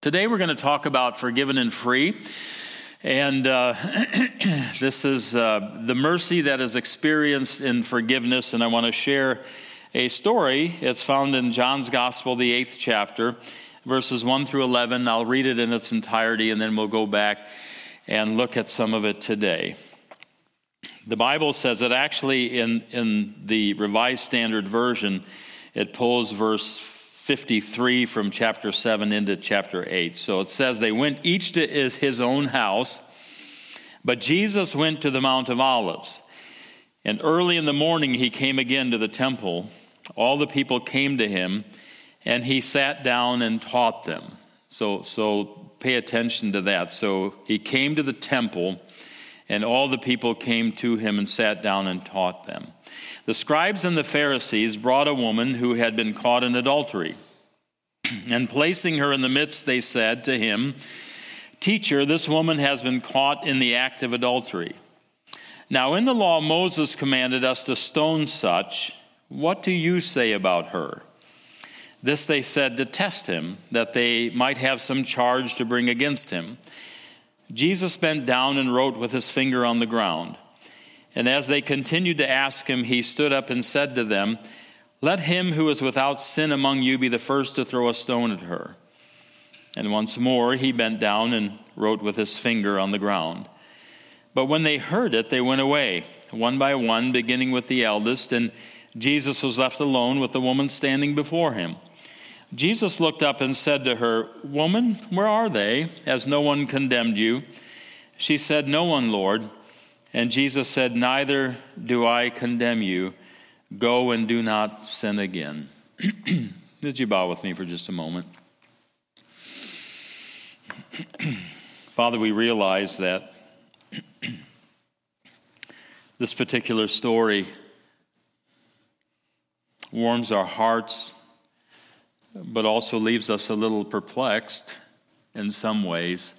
Today we're going to talk about forgiven and free, and this is the mercy that is experienced in forgiveness, and I want to share a story. It's found in John's Gospel, the 8th chapter, verses 1 through 11. I'll read it in its entirety, and then we'll go back and look at some of it today. The Bible says that actually in the Revised Standard Version, it pulls verse 53 from chapter 7 into chapter 8. So it says, they went each to his own house, but Jesus went to the Mount of Olives. And early in the morning he came again to the temple. All the people came to him, and he sat down and taught them. So pay attention to that. So he came to the temple, and all the people came to him and sat down and taught them. The scribes and the Pharisees brought a woman who had been caught in adultery. And placing her in the midst, they said to him, "Teacher, this woman has been caught in the act of adultery. Now in the law Moses commanded us to stone such. What do you say about her?" This they said to test him, that they might have some charge to bring against him. Jesus bent down and wrote with his finger on the ground. And as they continued to ask him, he stood up and said to them, "Let him who is without sin among you be the first to throw a stone at her." And once more he bent down and wrote with his finger on the ground. But when they heard it, they went away, one by one, beginning with the eldest, and Jesus was left alone with the woman standing before him. Jesus looked up and said to her, "Woman, where are they? Has no one condemned you?" She said, "No one, Lord." And Jesus said, "Neither do I condemn you. Go and do not sin again." Would you bow with me for just a moment? Father, we realize that this particular story warms our hearts, but also leaves us a little perplexed in some ways.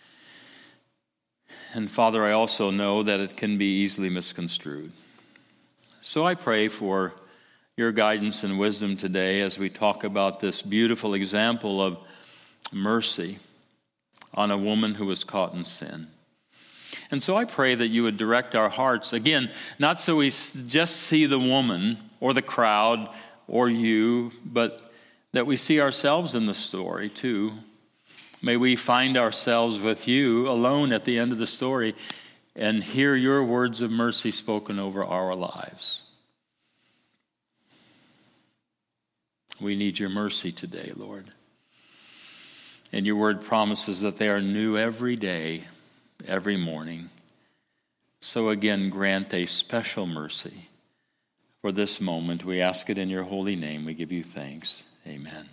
And Father, I also know that it can be easily misconstrued. So I pray for your guidance and wisdom today as we talk about this beautiful example of mercy on a woman who was caught in sin. And so I pray that you would direct our hearts, again, not so we just see the woman or the crowd or you, but that we see ourselves in the story too. May we find ourselves with you alone at the end of the story and hear your words of mercy spoken over our lives. We need your mercy today, Lord. And your word promises that they are new every day, every morning. So again, grant a special mercy for this moment. We ask it in your holy name. We give you thanks. Amen.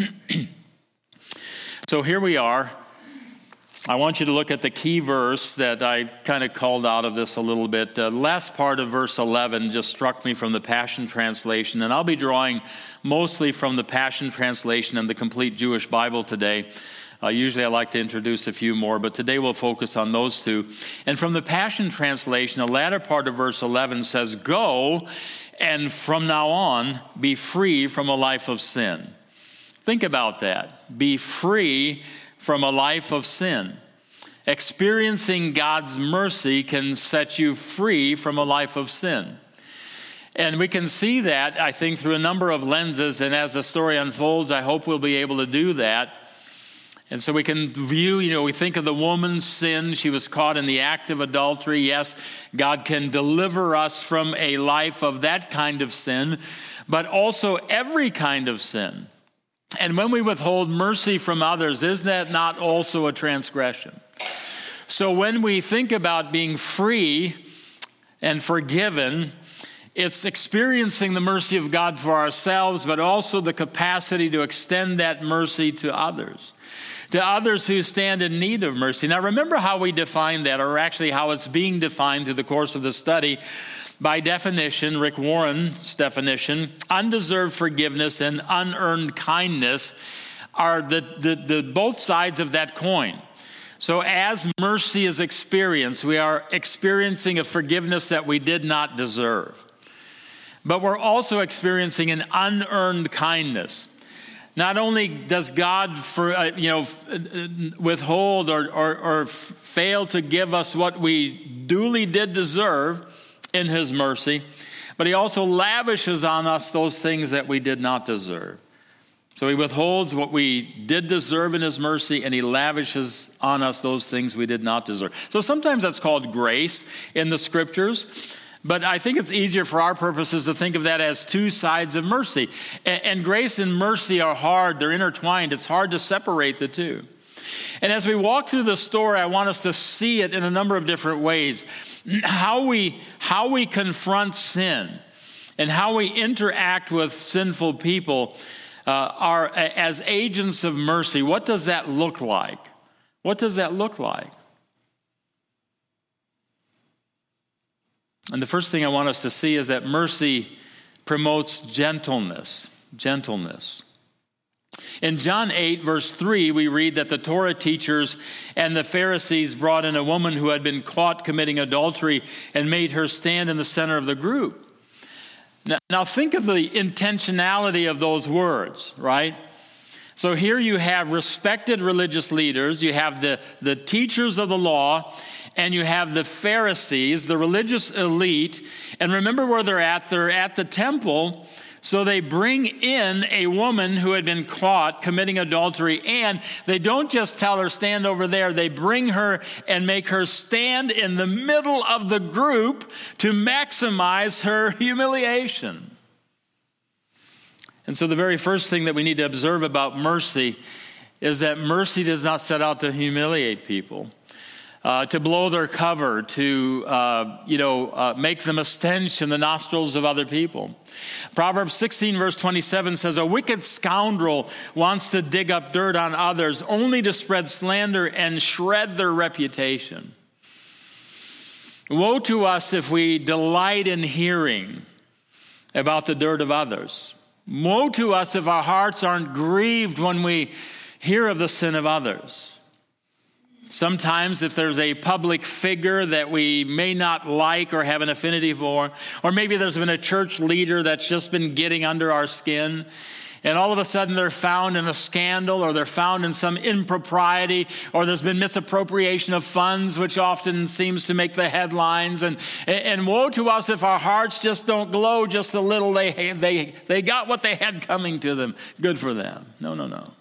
So here we are. I want you to look at the key verse that I kind of called out of this a little bit. The last part of verse 11 just struck me from the Passion Translation, and I'll be drawing mostly from the Passion Translation and the Complete Jewish Bible today. Usually I like to introduce a few more, but today we'll focus on those two. And from the Passion Translation, the latter part of verse 11 says, "Go and from now on be free from a life of sin." Think about that. Be free from a life of sin. Experiencing God's mercy can set you free from a life of sin. And we can see that, I think, through a number of lenses. And as the story unfolds, I hope we'll be able to do that. And so we can view, we think of the woman's sin. She was caught in the act of adultery. Yes, God can deliver us from a life of that kind of sin, but also every kind of sin. And when we withhold mercy from others, is that not also a transgression? So when we think about being free and forgiven, it's experiencing the mercy of God for ourselves, but also the capacity to extend that mercy to others who stand in need of mercy. Now remember how we define that, or actually how it's being defined through the course of the study. By definition, Rick Warren's definition, undeserved forgiveness and unearned kindness are the both sides of that coin. So as mercy is experienced, we are experiencing a forgiveness that we did not deserve. But we're also experiencing an unearned kindness. Not only does God withhold or fail to give us what we duly did deserve in his mercy, but he also lavishes on us those things that we did not deserve. So he withholds what we did deserve in his mercy, and he lavishes on us those things we did not deserve. So sometimes that's called grace in the scriptures, but I think it's easier for our purposes to think of that as two sides of mercy. And grace and mercy are hard. They're intertwined. It's hard to separate the two. And as we walk through the story, I want us to see it in a number of different ways. How we confront sin and how we interact with sinful people are as agents of mercy. What does that look like? What does that look like? And the first thing I want us to see is that mercy promotes gentleness. Gentleness. In John 8, verse 3, we read that the Torah teachers and the Pharisees brought in a woman who had been caught committing adultery and made her stand in the center of the group. Now think of the intentionality of those words, right? So here you have respected religious leaders, you have the teachers of the law, and you have the Pharisees, the religious elite. And remember where they're at. They're at the temple. So they bring in a woman who had been caught committing adultery, and they don't just tell her, stand over there. They bring her and make her stand in the middle of the group to maximize her humiliation. And so the very first thing that we need to observe about mercy is that mercy does not set out to humiliate people. To blow their cover, to make them a stench in the nostrils of other people. Proverbs 16 verse 27 says, a wicked scoundrel wants to dig up dirt on others only to spread slander and shred their reputation. Woe to us if we delight in hearing about the dirt of others. Woe to us if our hearts aren't grieved when we hear of the sin of others. Sometimes if there's a public figure that we may not like or have an affinity for, or maybe there's been a church leader that's just been getting under our skin, and all of a sudden they're found in a scandal, or they're found in some impropriety, or there's been misappropriation of funds, which often seems to make the headlines. And woe to us if our hearts just don't glow just a little. They got what they had coming to them. Good for them. No.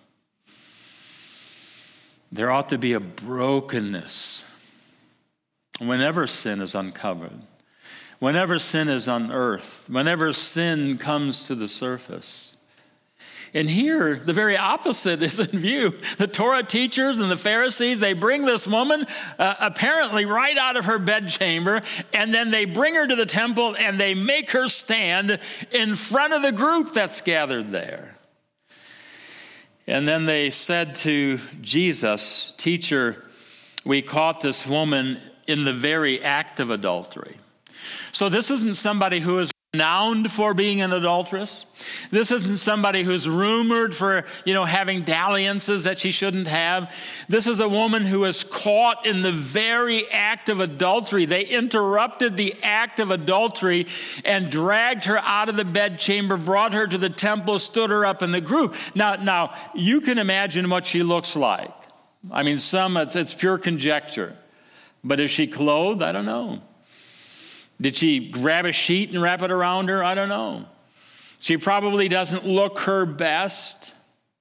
There ought to be a brokenness whenever sin is uncovered, whenever sin is unearthed, whenever sin comes to the surface. And here, the very opposite is in view. The Torah teachers and the Pharisees, they bring this woman apparently right out of her bedchamber, and then they bring her to the temple and they make her stand in front of the group that's gathered there. And then they said to Jesus, "Teacher, we caught this woman in the very act of adultery." So this isn't somebody who is renowned for being an adulteress. This isn't somebody who's rumored for, having dalliances that she shouldn't have. This is a woman who is caught in the very act of adultery. They interrupted the act of adultery and dragged her out of the bedchamber, brought her to the temple, stood her up in the group. Now you can imagine what she looks like. I mean, it's pure conjecture. But is she clothed? I don't know. Did she grab a sheet and wrap it around her? I don't know. She probably doesn't look her best.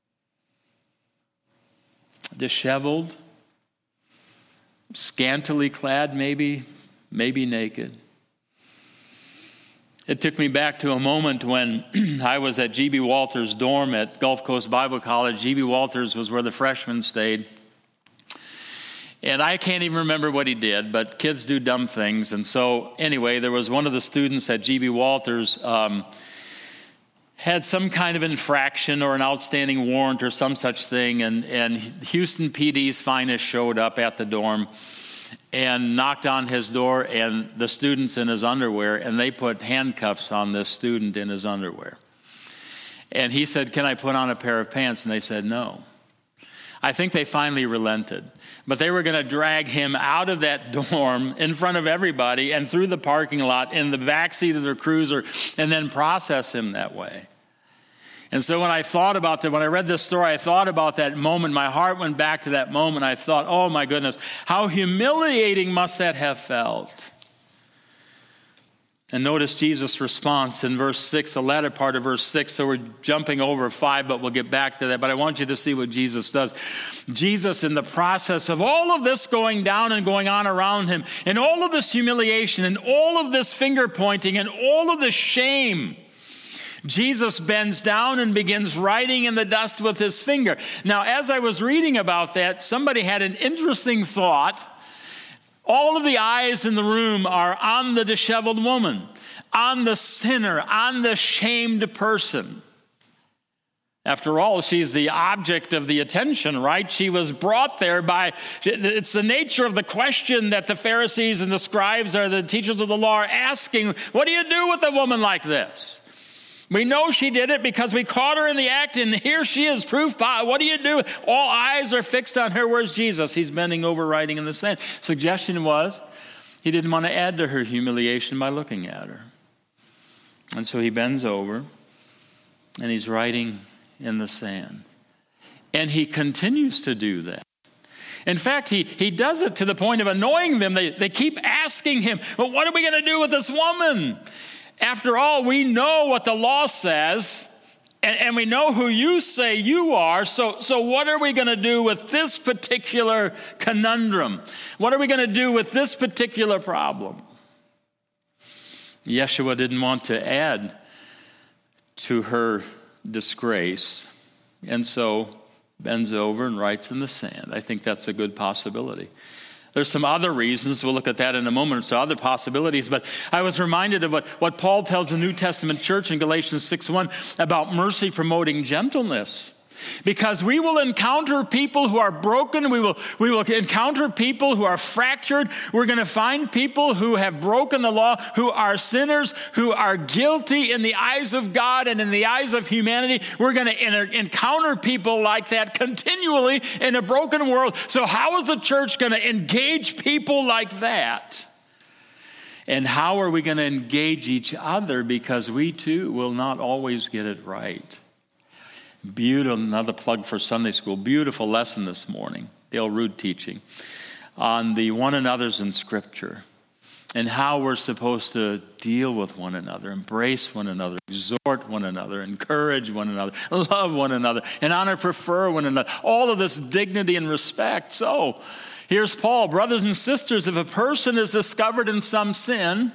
Disheveled, scantily clad, maybe naked. It took me back to a moment when I was at G.B. Walters' dorm at Gulf Coast Bible College. G.B. Walters was where the freshmen stayed. And I can't even remember what he did, but kids do dumb things. And so anyway, there was one of the students at G.B. Walters had some kind of infraction or an outstanding warrant or some such thing. And Houston PD's finest showed up at the dorm and knocked on his door, and the student's in his underwear, and they put handcuffs on this student in his underwear. And he said, "Can I put on a pair of pants?" And they said no. I think they finally relented. But they were going to drag him out of that dorm in front of everybody and through the parking lot in the backseat of their cruiser and then process him that way. And so when I thought about that, when I read this story, I thought about that moment. My heart went back to that moment. I thought, oh my goodness, how humiliating must that have felt? And notice Jesus' response in verse 6, the latter part of verse 6. So we're jumping over 5, but we'll get back to that. But I want you to see what Jesus does. Jesus, in the process of all of this going down and going on around him, and all of this humiliation, and all of this finger pointing, and all of this shame, Jesus bends down and begins writing in the dust with his finger. Now, as I was reading about that, somebody had an interesting thought. All of the eyes in the room are on the disheveled woman, on the sinner, on the shamed person. After all, she's the object of the attention, right? She was brought there by, it's the nature of the question that the Pharisees and the scribes or the teachers of the law are asking. What do you do with a woman like this? We know she did it because we caught her in the act, and here she is, proof. What do you do? All eyes are fixed on her. Where's Jesus? He's bending over, writing in the sand. Suggestion was he didn't want to add to her humiliation by looking at her. And so he bends over, and he's writing in the sand. And he continues to do that. In fact, he does it to the point of annoying them. They keep asking him, well, what are we going to do with this woman? After all, we know what the law says, and we know who you say you are, so what are we going to do with this particular conundrum? What are we going to do with this particular problem? Yeshua didn't want to add to her disgrace, and so bends over and writes in the sand. I think that's a good possibility. There's some other reasons. We'll look at that in a moment. So other possibilities. But I was reminded of what Paul tells the New Testament church in Galatians 6:1 about mercy promoting gentleness. Because we will encounter people who are broken. We will encounter people who are fractured. We're going to find people who have broken the law, who are sinners, who are guilty in the eyes of God and in the eyes of humanity. We're going to encounter people like that continually in a broken world. So how is the church going to engage people like that? And how are we going to engage each other? Because we too will not always get it right. Beautiful, another plug for Sunday school. Beautiful lesson this morning, Dale Root teaching on the one another's in Scripture and how we're supposed to deal with one another, embrace one another, exhort one another, encourage one another, love one another, and honor, prefer one another. All of this dignity and respect. So here's Paul. Brothers and sisters, if a person is discovered in some sin,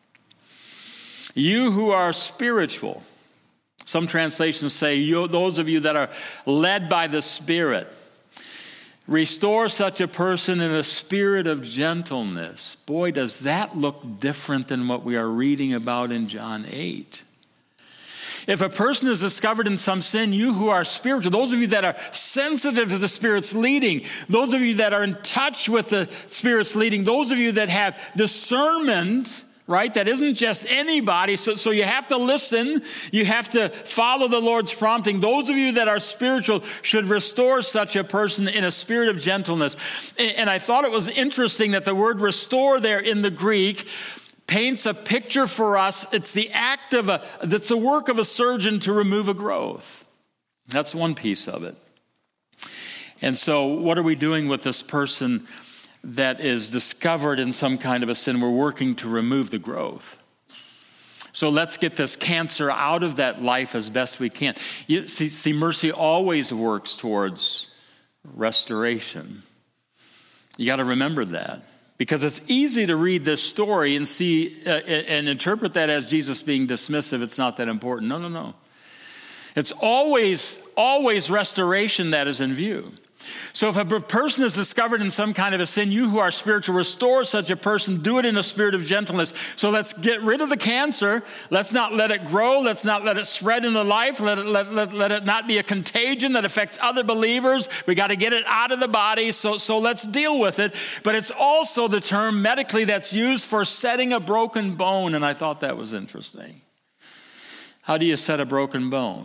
you who are spiritual, some translations say, those of you that are led by the Spirit, restore such a person in a spirit of gentleness. Boy, does that look different than what we are reading about in John 8. If a person is discovered in some sin, you who are spiritual, those of you that are sensitive to the Spirit's leading, those of you that are in touch with the Spirit's leading, those of you that have discernment, right? That isn't just anybody. So you have to listen. You have to follow the Lord's prompting. Those of you that are spiritual should restore such a person in a spirit of gentleness. And I thought it was interesting that the word restore there in the Greek paints a picture for us. It's the that's the work of a surgeon to remove a growth. That's one piece of it. And so what are we doing with this person that is discovered in some kind of a sin? We're working to remove the growth. So let's get this cancer out of that life as best we can. You see, mercy always works towards restoration. You got to remember that. Because it's easy to read this story and see and interpret that as Jesus being dismissive. It's not that important. No. It's always restoration that is in view. So if a person is discovered in some kind of a sin, you who are spiritual, restore such a person, do it in a spirit of gentleness. So let's get rid of the cancer. Let's not let it grow. Let's not let it spread into life. Let it not be a contagion that affects other believers. We got to get it out of the body. So let's deal with it. But it's also the term medically that's used for setting a broken bone. And I thought that was interesting. How do you set a broken bone?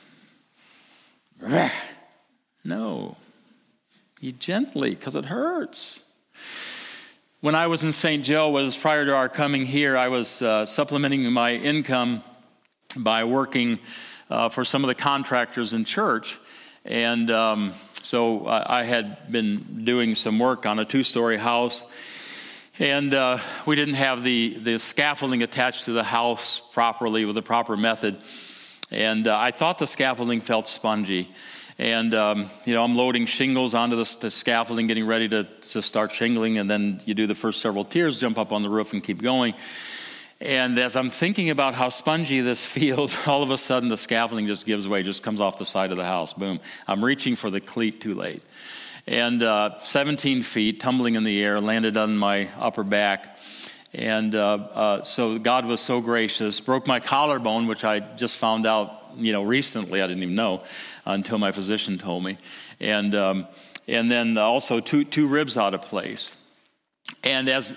No. You gently, because it hurts. When I was in St. Joe, was prior to our coming here, I was supplementing my income by working for some of the contractors in church. And so I had been doing some work on a 2-story house. And we didn't have the scaffolding attached to the house properly with the proper method. And I thought the scaffolding felt spongy. And, I'm loading shingles onto the scaffolding, getting ready to start shingling. And then you do the first several tiers, jump up on the roof and keep going. And as I'm thinking about how spongy this feels, all of a sudden the scaffolding just gives way, just comes off the side of the house. Boom. I'm reaching for the cleat too late. And 17 feet, tumbling in the air, landed on my upper back. And so God was so gracious, broke my collarbone, which I just found out, recently. I didn't even know until my physician told me. And then also two ribs out of place. And as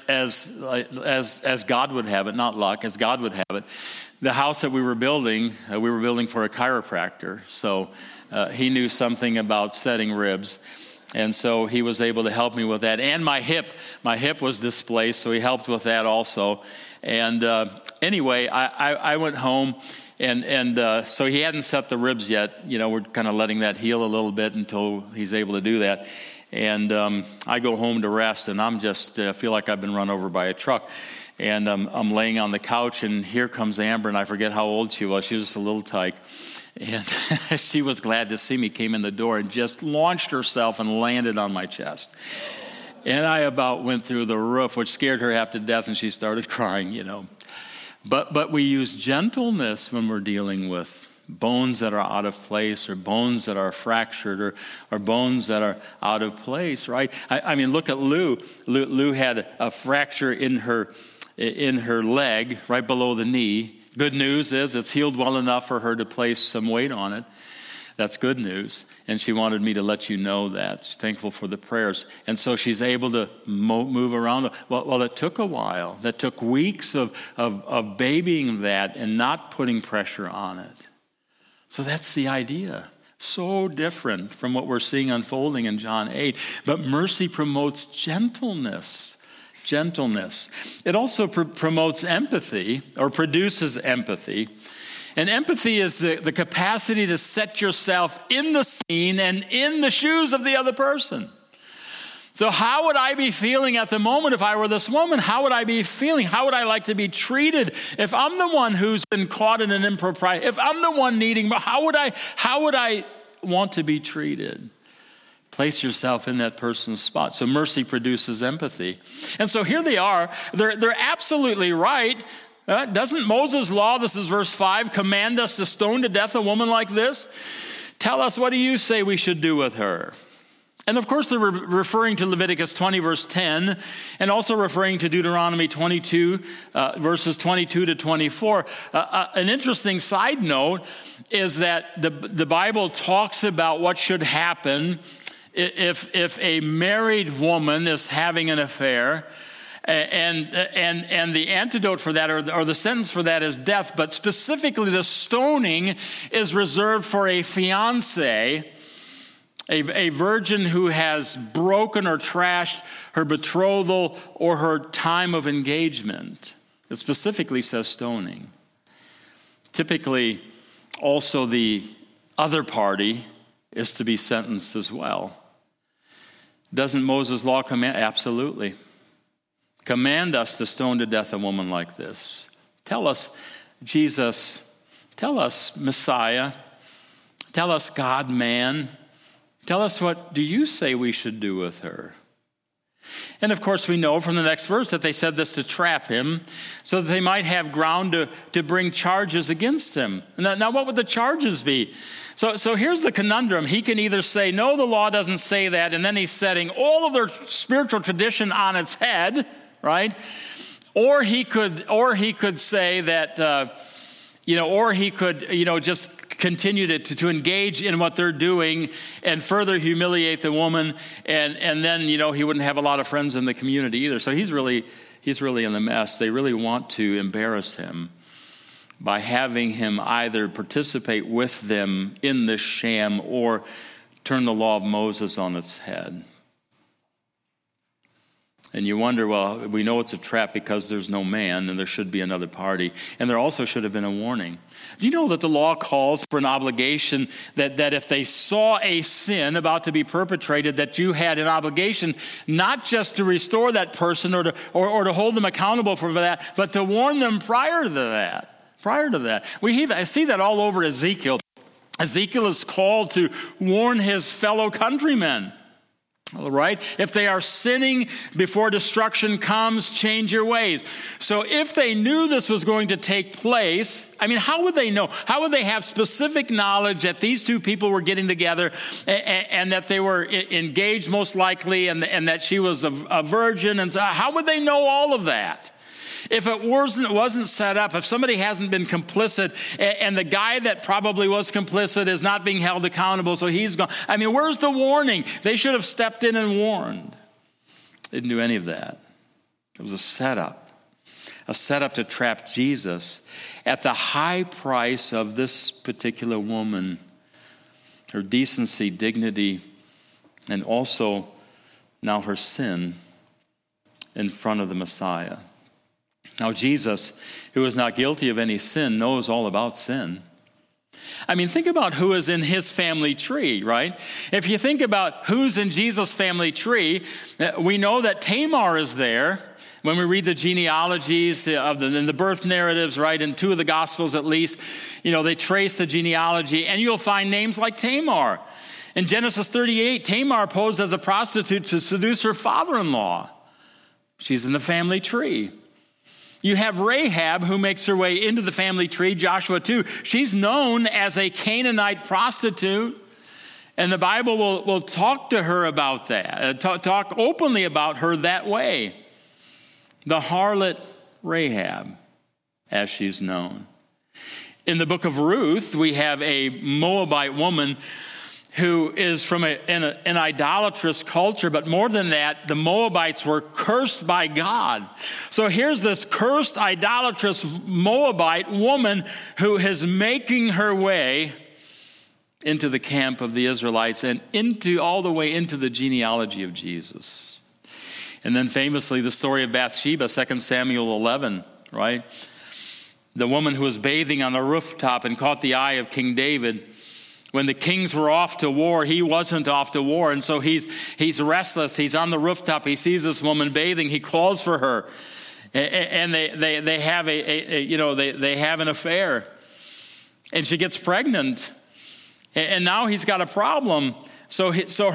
God would have it, not luck, as God would have it, the house that we were building for a chiropractor. So he knew something about setting ribs. And so he was able to help me with that. And my hip was displaced, so he helped with that also. And anyway, I went home, and so he hadn't set the ribs yet. We're kind of letting that heal a little bit until he's able to do that. And I go home to rest, and I'm just feel like I've been run over by a truck. And I'm laying on the couch, and here comes Amber, and I forget how old she was. She was just a little tyke. And she was glad to see me, came in the door and just launched herself and landed on my chest. And I about went through the roof, which scared her half to death, and she started crying, But we use gentleness when we're dealing with bones that are out of place, or bones that are fractured, or bones that are out of place, right? I mean, look at Lou. Lou had a fracture in her leg, right below the knee. Good news is it's healed well enough for her to place some weight on it. That's good news. And she wanted me to let you know that. She's thankful for the prayers. And so she's able to move around. Well, it took a while. That took weeks of babying that and not putting pressure on it. So that's the idea. So different from what we're seeing unfolding in John 8. But mercy promotes gentleness. It also promotes empathy, or produces empathy. And empathy is the capacity to set yourself in the scene and in the shoes of the other person. So how would I be feeling at the moment if I were this woman? How would I be feeling? How would I like to be treated if I'm the one who's been caught in an impropriety? If I'm the one needing, how would I want to be treated? Place yourself in that person's spot. So mercy produces empathy. And so here they are. They're absolutely right. Doesn't Moses' law, this is verse 5, command us to stone to death a woman like this? Tell us, what do you say we should do with her? And of course, they're referring to Leviticus 20, verse 10, and also referring to Deuteronomy 22, verses 22 to 24. An interesting side note is that the Bible talks about what should happen if a married woman is having an affair, and the antidote for that, or the sentence for that, is death. But specifically, the stoning is reserved for a fiancé, a virgin who has broken or trashed her betrothal or her time of engagement. It specifically says stoning. Typically, also the other party is to be sentenced as well. Doesn't Moses' law command? Absolutely. Command us to stone to death a woman like this. Tell us, Jesus. Tell us, Messiah. Tell us, God-man. Tell us, what do you say we should do with her? And of course, we know from the next verse that they said this to trap him, so that they might have ground to bring charges against him. Now, what would the charges be? So here's the conundrum. He can either say, no, the law doesn't say that, and then he's setting all of their spiritual tradition on its head, right? Or he could say that, or he could, just continue to engage in what they're doing and further humiliate the woman, and then, he wouldn't have a lot of friends in the community either. So he's really in the mess. They really want to embarrass him by having him either participate with them in this sham or turn the law of Moses on its head. And you wonder, well, we know it's a trap because there's no man and there should be another party. And there also should have been a warning. Do you know that the law calls for an obligation that if they saw a sin about to be perpetrated, that you had an obligation not just to restore that person or to hold them accountable for that, but to warn them prior to that. I see that all over Ezekiel. Ezekiel is called to warn his fellow countrymen. All right? If they are sinning before destruction comes, change your ways. So if they knew this was going to take place, I mean, how would they know? How would they have specific knowledge that these two people were getting together and that they were engaged most likely and that she was a virgin? And so how would they know all of that? If it wasn't set up, if somebody hasn't been complicit and the guy that probably was complicit is not being held accountable, so he's gone. I mean, where's the warning? They should have stepped in and warned. They didn't do any of that. It was a setup to trap Jesus at the high price of this particular woman, her decency, dignity, and also now her sin in front of the Messiah. Now, Jesus, who is not guilty of any sin, knows all about sin. I mean, think about who is in his family tree, right? If you think about who's in Jesus' family tree, we know that Tamar is there. When we read the genealogies of the birth narratives, right, in two of the Gospels at least, they trace the genealogy, and you'll find names like Tamar. In Genesis 38, Tamar posed as a prostitute to seduce her father-in-law. She's in the family tree. You have Rahab, who makes her way into the family tree, Joshua 2. She's known as a Canaanite prostitute, and the Bible will talk to her about that, talk openly about her that way. The harlot Rahab, as she's known. In the book of Ruth, we have a Moabite woman who is from an idolatrous culture, but more than that, the Moabites were cursed by God. So here's this cursed, idolatrous Moabite woman who is making her way into the camp of the Israelites and all the way into the genealogy of Jesus. And then famously, the story of Bathsheba, 2 Samuel 11, right? The woman who was bathing on the rooftop and caught the eye of King David. When the kings were off to war, he wasn't off to war. And so he's restless. He's on the rooftop. He sees this woman bathing. He calls for her. And they have they have an affair. And she gets pregnant. And now he's got a problem. So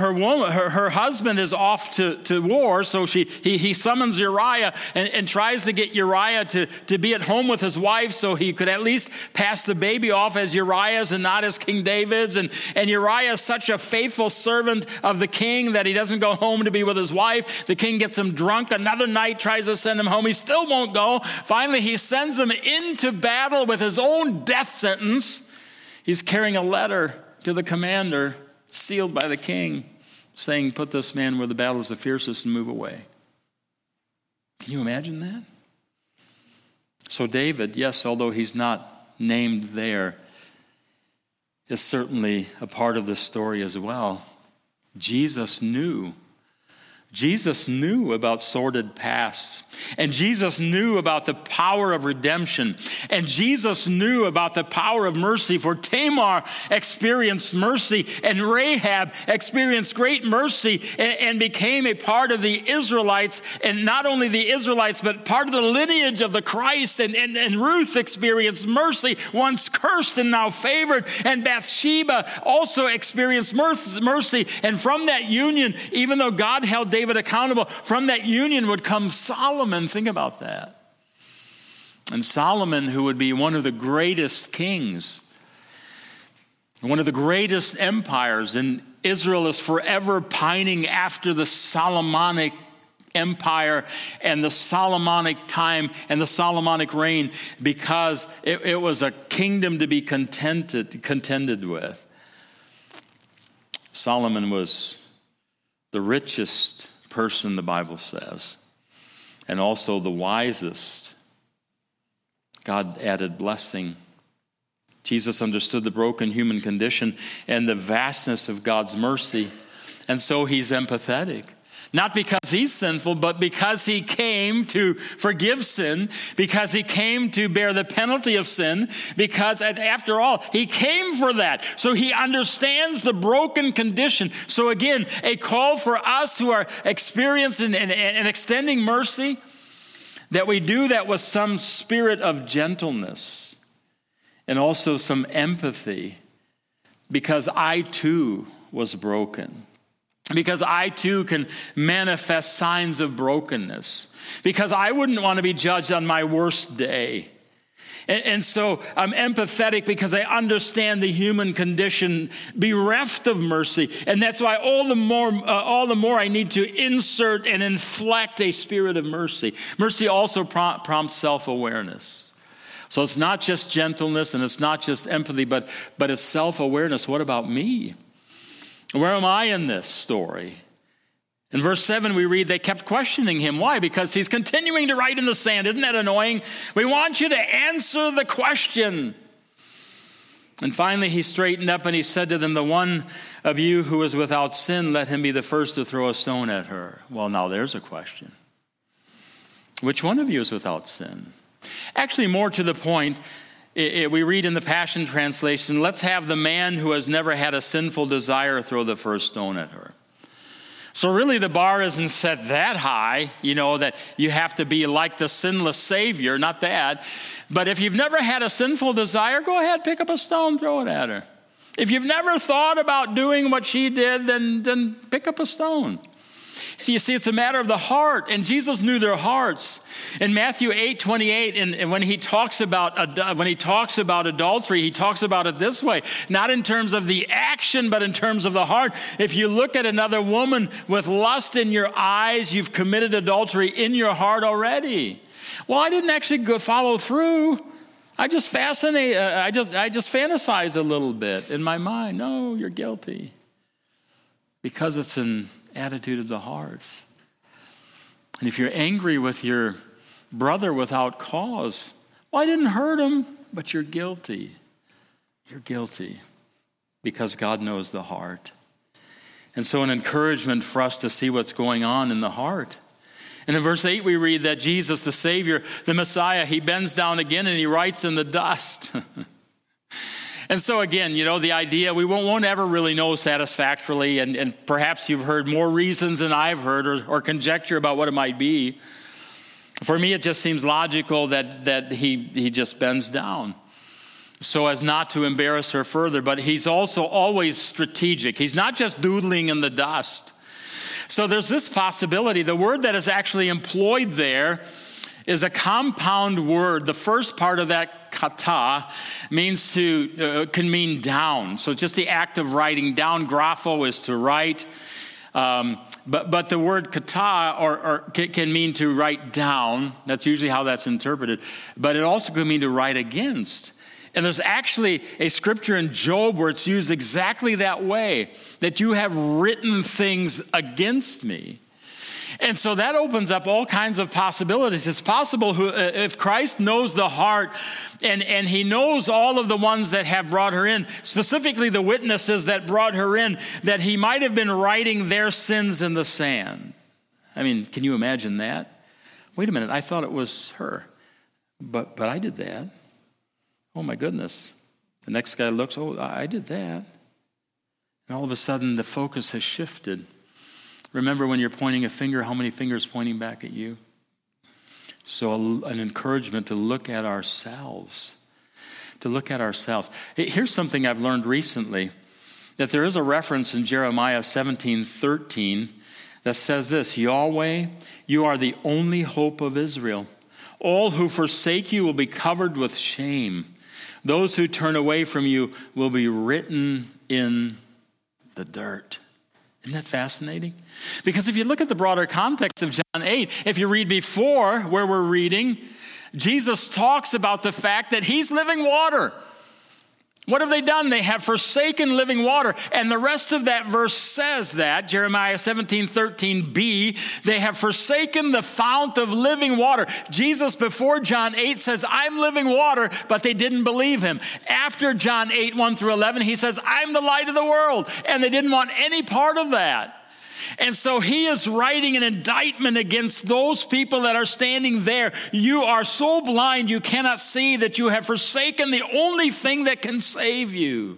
her husband is off to war. So he summons Uriah and tries to get Uriah to be at home with his wife so he could at least pass the baby off as Uriah's and not as King David's. And Uriah is such a faithful servant of the king that he doesn't go home to be with his wife. The king gets him drunk. Another night tries to send him home. He still won't go. Finally, he sends him into battle with his own death sentence. He's carrying a letter to the commander, sealed by the king, saying, put this man where the battle is the fiercest and move away. Can you imagine that? So David, yes, although he's not named there, is certainly a part of this story as well. Jesus knew about sordid pasts. And Jesus knew about the power of redemption. And Jesus knew about the power of mercy. For Tamar experienced mercy, and Rahab experienced great mercy and became a part of the Israelites. And not only the Israelites, but part of the lineage of the Christ. And Ruth experienced mercy, once cursed and now favored. And Bathsheba also experienced mercy. And from that union, even though God held David accountable, from that union would come Solomon. Think about that. And Solomon, who would be one of the greatest kings, one of the greatest empires, and Israel is forever pining after the Solomonic empire and the Solomonic time and the Solomonic reign, because it was a kingdom to be contended with. Solomon was the richest person, the Bible says, and also the wisest. God added blessing. Jesus understood the broken human condition and the vastness of God's mercy, and so he's empathetic. Not because he's sinful, but because he came to forgive sin, because he came to bear the penalty of sin, because after all, he came for that. So he understands the broken condition. So again, a call for us who are experiencing and extending mercy, that we do that with some spirit of gentleness and also some empathy, because I too was broken. Because I too can manifest signs of brokenness. Because I wouldn't want to be judged on my worst day. And so I'm empathetic because I understand the human condition bereft of mercy. And that's why all the more I need to insert and inflect a spirit of mercy. Mercy also prompts self-awareness. So it's not just gentleness and it's not just empathy, but it's self-awareness. What about me? Where am I in this story? In verse 7, we read, they kept questioning him. Why? Because he's continuing to write in the sand. Isn't that annoying? We want you to answer the question. And finally, he straightened up and he said to them, the one of you who is without sin, let him be the first to throw a stone at her. Well, now there's a question. Which one of you is without sin? Actually, more to the point, we read in the Passion Translation, let's have the man who has never had a sinful desire throw the first stone at her. So really the bar isn't set that high, that you have to be like the sinless Savior, not that. But if you've never had a sinful desire, go ahead, pick up a stone, throw it at her. If you've never thought about doing what she did, then pick up a stone. So you see, it's a matter of the heart, and Jesus knew their hearts. In Matthew 8:28, and when he talks about adultery, he talks about it this way, not in terms of the action, but in terms of the heart. If you look at another woman with lust in your eyes, you've committed adultery in your heart already. Well, I didn't actually follow through. I just fantasized a little bit in my mind. No, you're guilty. Because it's an attitude of the heart. And if you're angry with your brother without cause, well, I didn't hurt him, but you're guilty. You're guilty because God knows the heart. And so an encouragement for us to see what's going on in the heart. And in verse 8 we read that Jesus, the Savior, the Messiah, he bends down again and he writes in the dust. And so again, the idea, we won't ever really know satisfactorily, and perhaps you've heard more reasons than I've heard or conjecture about what it might be. For me, it just seems logical that he just bends down so as not to embarrass her further, but he's also always strategic. He's not just doodling in the dust. So there's this possibility. The word that is actually employed there is a compound word. The first part of that, kata, can mean down. So just the act of writing down. Grapho is to write. But the word kata can mean to write down. That's usually how that's interpreted. But it also can mean to write against. And there's actually a scripture in Job where it's used exactly that way, that you have written things against me. And so that opens up all kinds of possibilities. It's possible if Christ knows the heart and he knows all of the ones that have brought her in, specifically the witnesses that brought her in, that he might have been writing their sins in the sand. I mean, can you imagine that? Wait a minute, I thought it was her, but I did that. Oh my goodness. The next guy looks, oh, I did that. And all of a sudden the focus has shifted. Remember when you're pointing a finger, how many fingers pointing back at you? So an encouragement to look at ourselves. To look at ourselves. Here's something I've learned recently, that there is a reference in Jeremiah 17:13 that says this, Yahweh, you are the only hope of Israel. All who forsake you will be covered with shame. Those who turn away from you will be written in the dirt. Isn't that fascinating? Because if you look at the broader context of John 8, if you read before where we're reading, Jesus talks about the fact that he's living water. What have they done? They have forsaken living water. And the rest of that verse says that, Jeremiah 17:13b, they have forsaken the fount of living water. Jesus before John 8 says, I'm living water, but they didn't believe him. After John 8:1-11, he says, I'm the light of the world. And they didn't want any part of that. And so he is writing an indictment against those people that are standing there. You are so blind you cannot see that you have forsaken the only thing that can save you.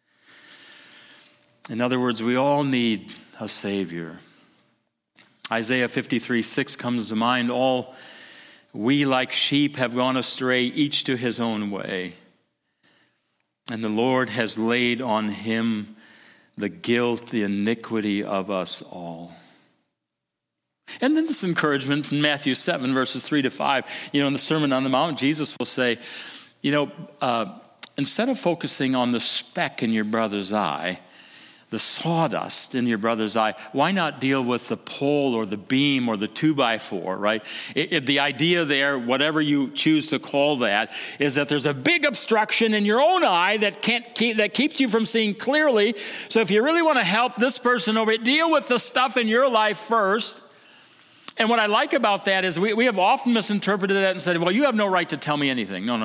In other words, we all need a Savior. Isaiah 53:6 comes to mind. All we like sheep have gone astray, each to his own way. And the Lord has laid on him the guilt, the iniquity of us all. And then this encouragement in Matthew 7, verses 3-5. In the Sermon on the Mount, Jesus will say, instead of focusing on the speck in your brother's eye, the sawdust in your brother's eye, why not deal with the pole or the beam or the 2x4, right? The idea there, whatever you choose to call that, is that there's a big obstruction in your own eye that keeps you from seeing clearly. So if you really want to help this person over it, deal with the stuff in your life first. And what I like about that is we have often misinterpreted that and said, well, you have no right to tell me anything. No.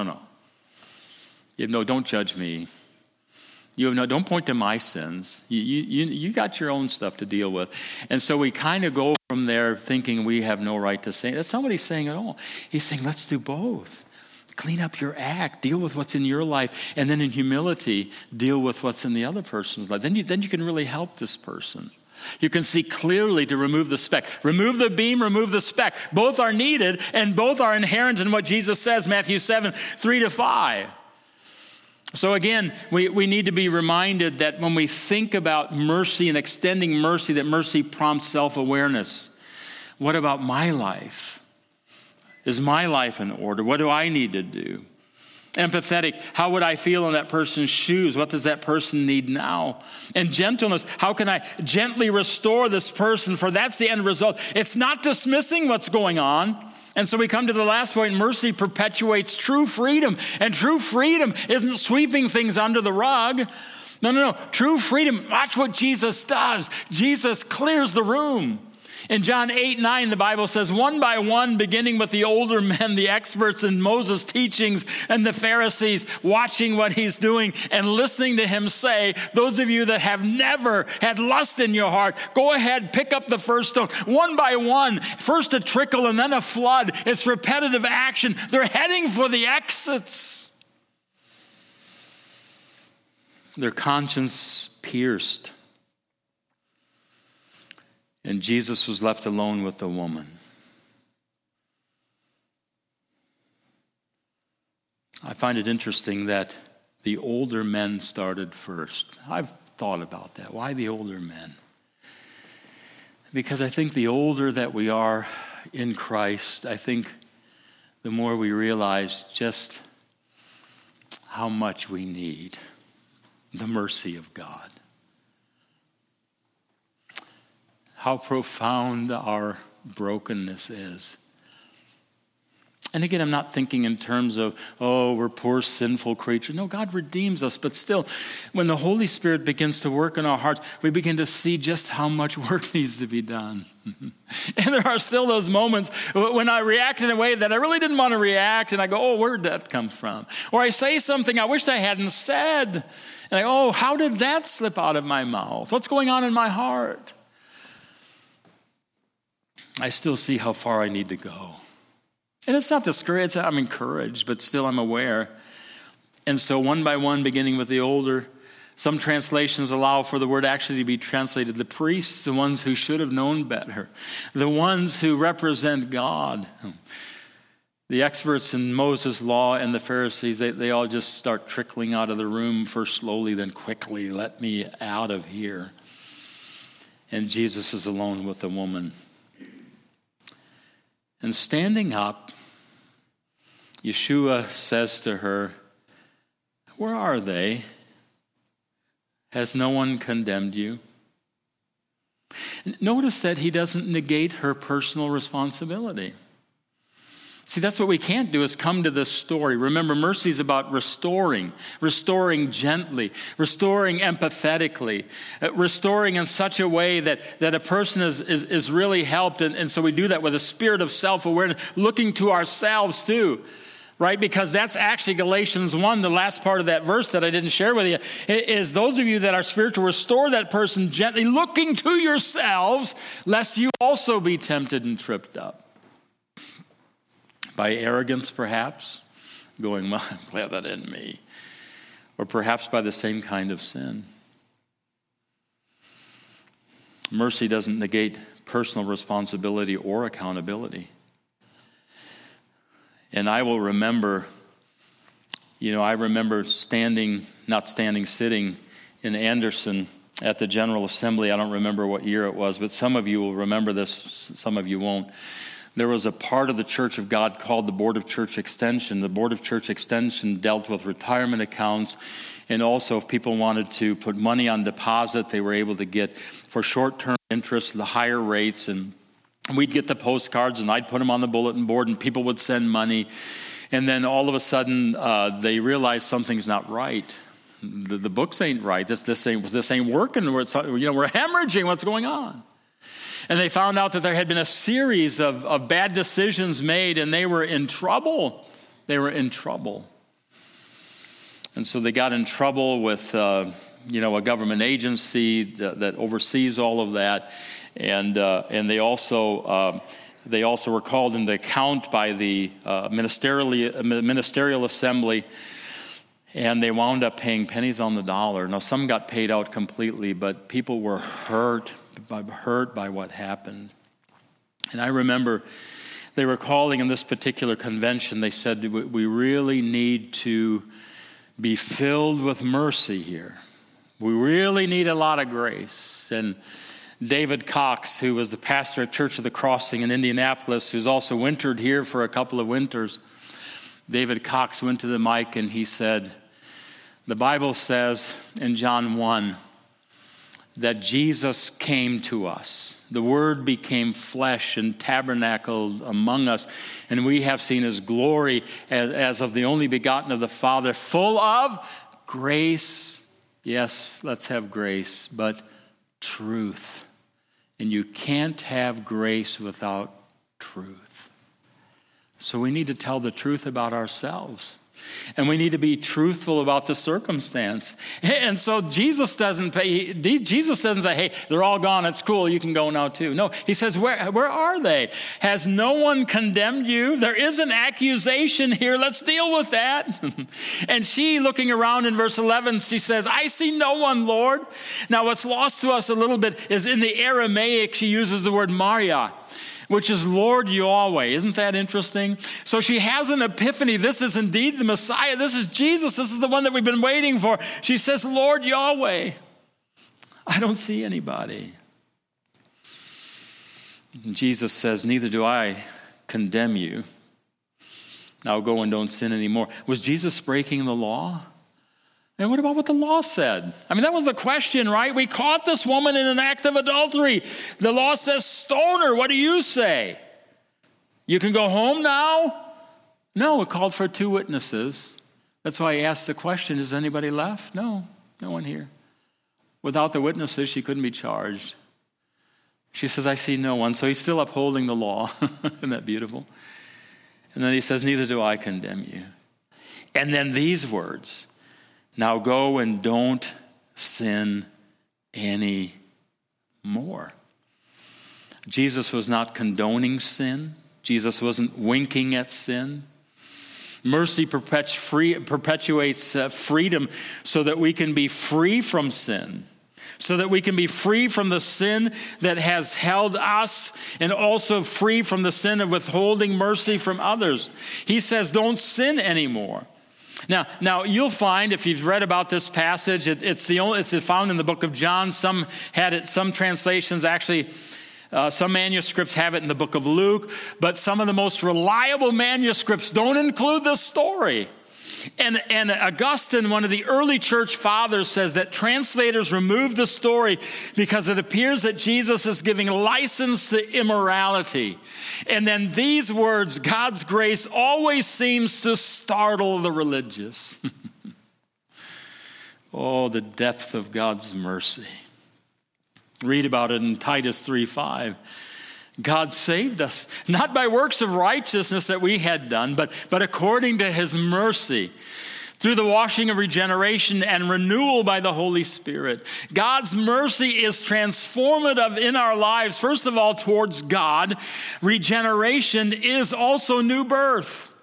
Don't judge me. Don't point to my sins. You got your own stuff to deal with. And so we kind of go from there thinking we have no right to say. That's not what he's saying at all. He's saying, let's do both. Clean up your act. Deal with what's in your life. And then in humility, deal with what's in the other person's life. Then you can really help this person. You can see clearly to remove the speck. Remove the beam, remove the speck. Both are needed, and both are inherent in what Jesus says, Matthew 7, 3-5. So again, we need to be reminded that when we think about mercy and extending mercy, that mercy prompts self-awareness. What about my life? Is my life in order? What do I need to do? Empathetic, how would I feel in that person's shoes? What does that person need now? And gentleness, how can I gently restore this person? For that's the end result. It's not dismissing what's going on. And so we come to the last point. Mercy perpetuates true freedom. And true freedom isn't sweeping things under the rug. No. True freedom, watch what Jesus does. Jesus clears the room. In John 8:9, the Bible says, one by one, beginning with the older men, the experts in Moses' teachings, and the Pharisees, watching what he's doing and listening to him say, those of you that have never had lust in your heart, go ahead, pick up the first stone. One by one, first a trickle and then a flood. It's repetitive action. They're heading for the exits. Their conscience pierced. And Jesus was left alone with the woman. I find it interesting that the older men started first. I've thought about that. Why the older men? Because I think the older that we are in Christ, I think the more we realize just how much we need the mercy of God. How profound our brokenness is. And again, I'm not thinking in terms of, we're poor sinful creatures. No, God redeems us. But still, when the Holy Spirit begins to work in our hearts, we begin to see just how much work needs to be done. And there are still those moments when I react in a way that I really didn't want to react. And I go, where did that come from? Or I say something I wished I hadn't said. And I go, how did that slip out of my mouth? What's going on in my heart? I still see how far I need to go. And it's not discouraged, I'm encouraged, but still I'm aware. And so one by one, beginning with the older, some translations allow for the word actually to be translated the priests, the ones who should have known better, the ones who represent God. The experts in Moses' law and the Pharisees, they all just start trickling out of the room, first slowly, then quickly. Let me out of here. And Jesus is alone with the woman. And standing up, Yeshua says to her, where are they? Has no one condemned you? Notice that he doesn't negate her personal responsibility. See, that's what we can't do is come to this story. Remember, mercy is about restoring gently, restoring empathetically, restoring in such a way that a person is really helped. And so we do that with a spirit of self-awareness, looking to ourselves too. right? Because that's actually Galatians 1, the last part of that verse that I didn't share with you, is those of you that are spiritual, restore that person gently, looking to yourselves, lest you also be tempted and tripped up. By arrogance, perhaps, going, well, I'm glad that isn't me. Or perhaps by the same kind of sin. Mercy doesn't negate personal responsibility or accountability. And I will remember, I remember sitting in Anderson at the General Assembly. I don't remember what year it was, but some of you will remember this, some of you won't. There was a part of the Church of God called the Board of Church Extension. The Board of Church Extension dealt with retirement accounts, and also if people wanted to put money on deposit, they were able to get, for short-term interest, the higher rates, and we'd get the postcards, and I'd put them on the bulletin board, and people would send money. And then all of a sudden, they realized something's not right. The books ain't right. This ain't working. We're hemorrhaging. What's going on? And they found out that there had been a series of bad decisions made, and they were in trouble. They were in trouble. And so they got in trouble with, a government agency that oversees all of that. And they also were called into account by the ministerial assembly, and they wound up paying pennies on the dollar. Now, some got paid out completely, but people were hurt by what happened. And I remember they were calling in this particular convention. They said, we really need to be filled with mercy here. We really need a lot of grace. And David Cox, who was the pastor at Church of the Crossing in Indianapolis, who's also wintered here for a couple of winters, David Cox went to the mic and he said, the Bible says in John 1 that Jesus came to us. The Word became flesh and tabernacled among us, and we have seen His glory as of the only begotten of the Father, full of grace. Yes, let's have grace, but truth. And you can't have grace without truth. So we need to tell the truth about ourselves. And we need to be truthful about the circumstance. And so Jesus doesn't say, hey, they're all gone. It's cool. You can go now too. No, he says, where are they? Has no one condemned you? There is an accusation here. Let's deal with that. And she, looking around in verse 11, she says, I see no one, Lord. Now, what's lost to us a little bit is in the Aramaic, she uses the word Maria, which is Lord Yahweh. Isn't that interesting? So she has an epiphany. This is indeed the Messiah. This is Jesus. This is the one that we've been waiting for. She says, Lord Yahweh. I don't see anybody. And Jesus says, neither do I condemn you. Now go and don't sin anymore. Was Jesus breaking the law? And what about what the law said? I mean, that was the question, right? We caught this woman in an act of adultery. The law says stone her. What do you say? You can go home now? No, it called for 2 witnesses. That's why he asked the question, is anybody left? No one here. Without the witnesses, she couldn't be charged. She says, I see no one. So he's still upholding the law. Isn't that beautiful? And then he says, neither do I condemn you. And then these words, now go and don't sin any more. Jesus was not condoning sin. Jesus wasn't winking at sin. Mercy perpetuates freedom so that we can be free from sin, so that we can be free from the sin that has held us, and also free from the sin of withholding mercy from others. He says, don't sin anymore. Now you'll find, if you've read about this passage, it's found in the book of John. Some had it. Some translations actually, some manuscripts have it in the book of Luke. But some of the most reliable manuscripts don't include this story. And Augustine, one of the early church fathers, says that translators removed the story because it appears that Jesus is giving license to immorality. And then these words, God's grace, always seems to startle the religious. Oh, the depth of God's mercy. Read about it in Titus 3:5. God saved us, not by works of righteousness that we had done, but according to his mercy, through the washing of regeneration and renewal by the Holy Spirit. God's mercy is transformative in our lives, first of all, towards God. Regeneration is also new birth.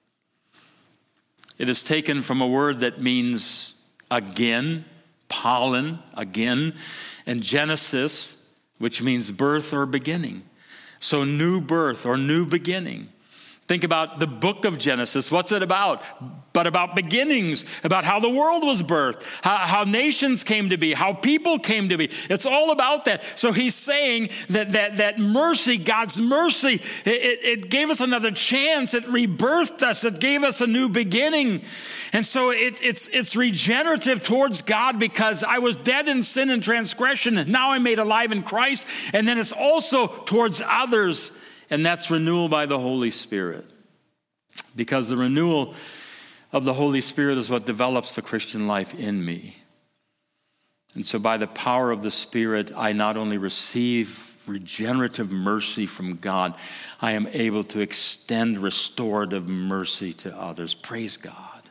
It is taken from a word that means again, pollen, again, and Genesis, which means birth or beginning. So new birth or new beginning. Think about the book of Genesis. What's it about? But about beginnings, about how the world was birthed, how nations came to be, how people came to be. It's all about that. So he's saying that mercy, God's mercy, it gave us another chance. It rebirthed us. It gave us a new beginning. And so it's regenerative towards God because I was dead in sin and transgression, and now I'm made alive in Christ. And then it's also towards others, and that's renewal by the Holy Spirit. Because the renewal of the Holy Spirit is what develops the Christian life in me. And so by the power of the Spirit, I not only receive regenerative mercy from God, I am able to extend restorative mercy to others. Praise God.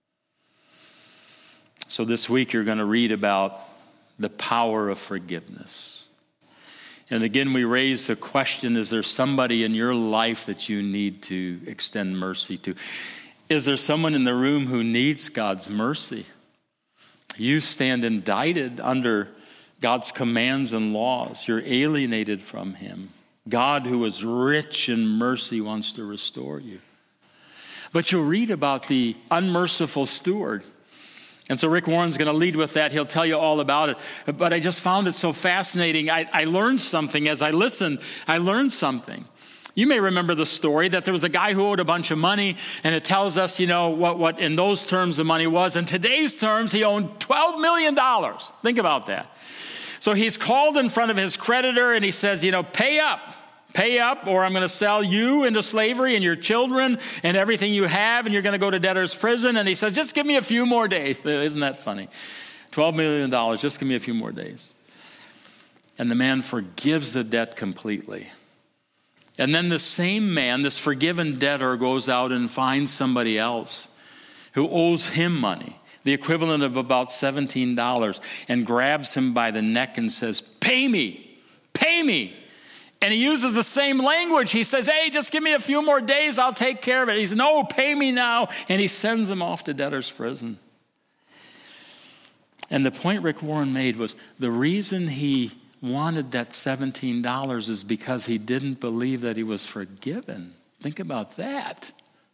So this week you're going to read about the power of forgiveness. And again, we raise the question, is there somebody in your life that you need to extend mercy to? Is there someone in the room who needs God's mercy? You stand indicted under God's commands and laws. You're alienated from him. God, who is rich in mercy, wants to restore you. But you'll read about the unmerciful steward. And so Rick Warren's going to lead with that. He'll tell you all about it. But I just found it so fascinating. I learned something. As I listened, I learned something. You may remember the story that there was a guy who owed a bunch of money, and it tells us, what in those terms the money was. In today's terms, he owed $12 million. Think about that. So he's called in front of his creditor, and he says, pay up. Pay up, or I'm going to sell you into slavery and your children and everything you have, and you're going to go to debtor's prison. And he says, just give me a few more days. Isn't that funny? $12 million, just give me a few more days. And the man forgives the debt completely. And then the same man, this forgiven debtor, goes out and finds somebody else who owes him money, the equivalent of about $17, and grabs him by the neck and says, pay me, pay me. And he uses the same language. He says, hey, just give me a few more days. I'll take care of it. He says, no, pay me now. And he sends him off to debtor's prison. And the point Rick Warren made was the reason he wanted that $17 is because he didn't believe that he was forgiven. Think about that.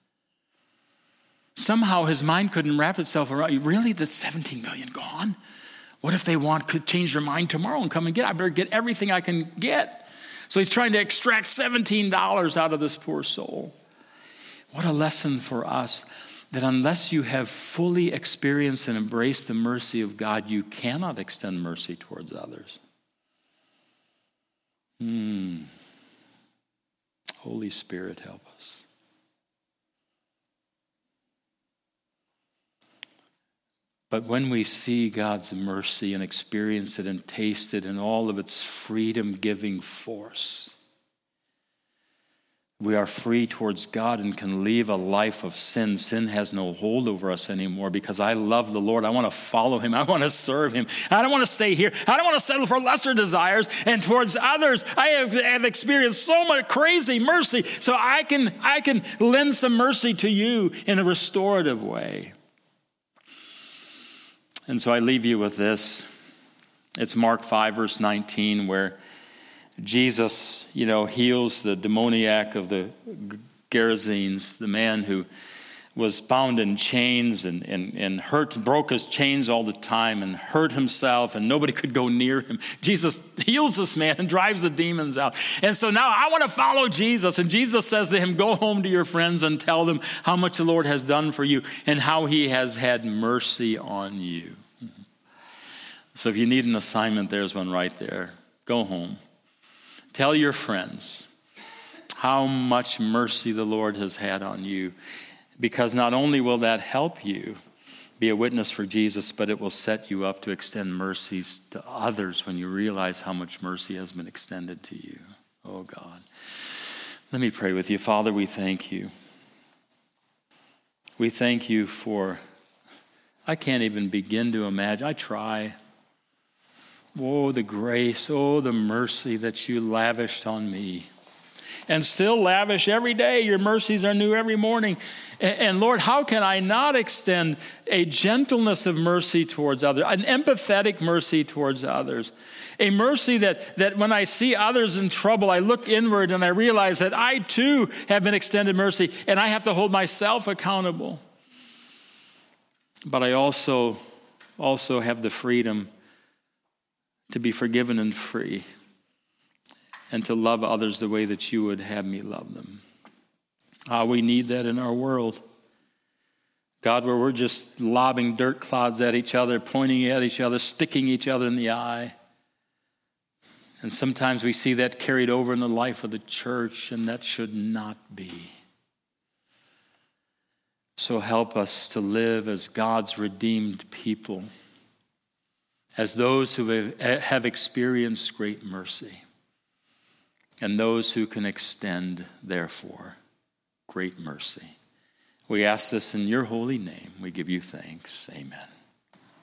Somehow his mind couldn't wrap itself around, really, that's 17 million gone? What if they could change their mind tomorrow and come and get it? I better get everything I can get. So he's trying to extract $17 out of this poor soul. What a lesson for us, that unless you have fully experienced and embraced the mercy of God, you cannot extend mercy towards others. Holy Spirit, help us. But when we see God's mercy and experience it and taste it in all of its freedom-giving force, we are free towards God and can leave a life of sin. Sin has no hold over us anymore because I love the Lord. I want to follow him. I want to serve him. I don't want to stay here. I don't want to settle for lesser desires. And towards others, I have experienced so much crazy mercy. So I can lend some mercy to you in a restorative way. And so I leave you with this. It's Mark 5, verse 19, where Jesus, heals the demoniac of the Gerasenes, the man who was bound in chains and hurt, broke his chains all the time and hurt himself, and nobody could go near him. Jesus heals this man and drives the demons out. And so now I want to follow Jesus. And Jesus says to him, go home to your friends and tell them how much the Lord has done for you and how he has had mercy on you. So if you need an assignment, there's one right there. Go home. Tell your friends how much mercy the Lord has had on you, because not only will that help you be a witness for Jesus, but it will set you up to extend mercies to others when you realize how much mercy has been extended to you. Oh, God. Let me pray with you. Father, we thank you. We thank you for, I can't even begin to imagine. I try. Oh, the grace, oh, the mercy that you lavished on me. And still lavish every day. Your mercies are new every morning. And Lord, how can I not extend a gentleness of mercy towards others, an empathetic mercy towards others, a mercy that when I see others in trouble, I look inward and I realize that I too have been extended mercy and I have to hold myself accountable. But I also have the freedom to be forgiven and free, and to love others the way that you would have me love them. We need that in our world. God, where we're just lobbing dirt clods at each other, pointing at each other, sticking each other in the eye. And sometimes we see that carried over in the life of the church, and that should not be. So help us to live as God's redeemed people, as those who have experienced great mercy, and those who can extend, therefore, great mercy. We ask this in your holy name. We give you thanks. Amen.